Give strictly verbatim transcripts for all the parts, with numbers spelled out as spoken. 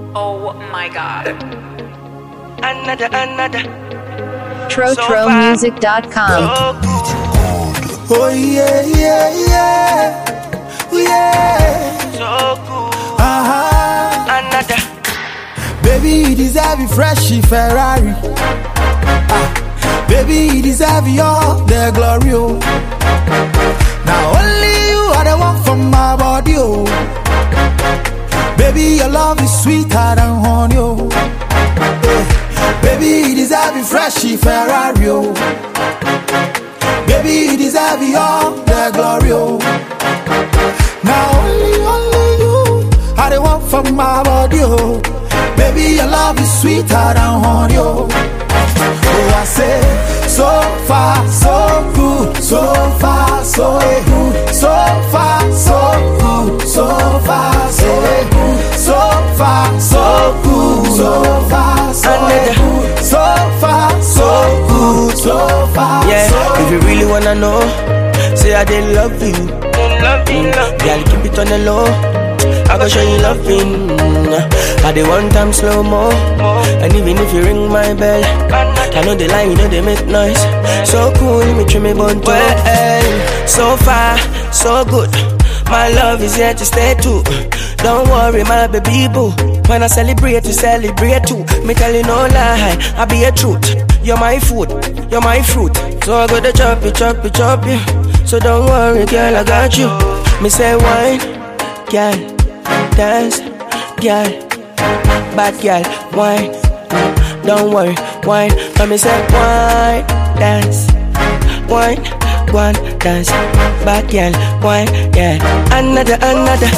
Oh my god. Another, another. Tro Tro Music dot com. Oh yeah, yeah, yeah, yeah. So good. Uh-huh. Another. Baby, you deserve a freshy Ferrari. Ah. Baby, you deserve all the glory. Oh. Now only you are the one from my body. Oh. Baby, your love is sweeter than honey. Oh. Yeah. Baby, you deserve a freshy Ferrari. Oh. Baby, you deserve all the glory. Oh. Now only, only you are the one from my body. Oh. Baby, your love is sweeter than honey. Oh, oh I say, so far, so good, so far, so good, so far, so good, so far, so good, so far, so good, so far, so good, so far, so good, so far. Yeah, so if you really wanna know, say I didn't love you. Love you, love you. Girl, keep it on the low. I go show you loving. I the one time slow mo. And even if you ring my bell, I know they lie, you know they make noise. So cool, me trim me bun to well. So far, so good. My love is here to stay too. Don't worry, my baby boo. When I celebrate, you celebrate too. Me tell you no lie, I be a truth. You're my food, you're my fruit. So I go to chop you, chop you, chop you. So don't worry, girl, I got you. Me say wine, girl, dance, girl, bad girl, wine. Don't worry, wine. Let me say wine, dance, wine, one dance, bad girl, wine, yeah. Another, another.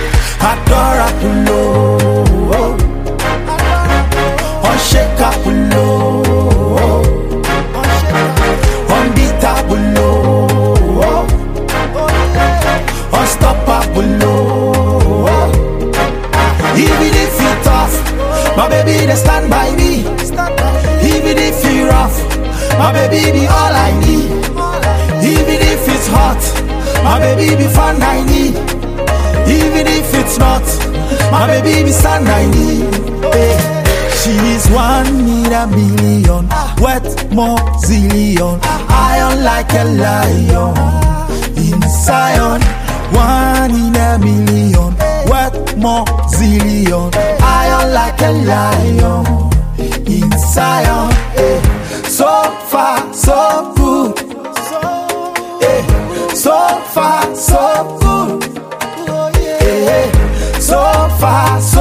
Adorable, unshakable, unbeatable, unstoppable. Even if you tough, my baby, they stand by me. Even if you rough, my baby be all I need. Even if it's hot, my baby be fun I need. Even if it's not, my baby be sun I need. Hey. She's one in a million, wet more zillion, iron like a lion in Zion. One in a million, wet more zillion, iron like a lion in Zion. Hey. So far, so good. Hey. So far, so good. Hey. So far, so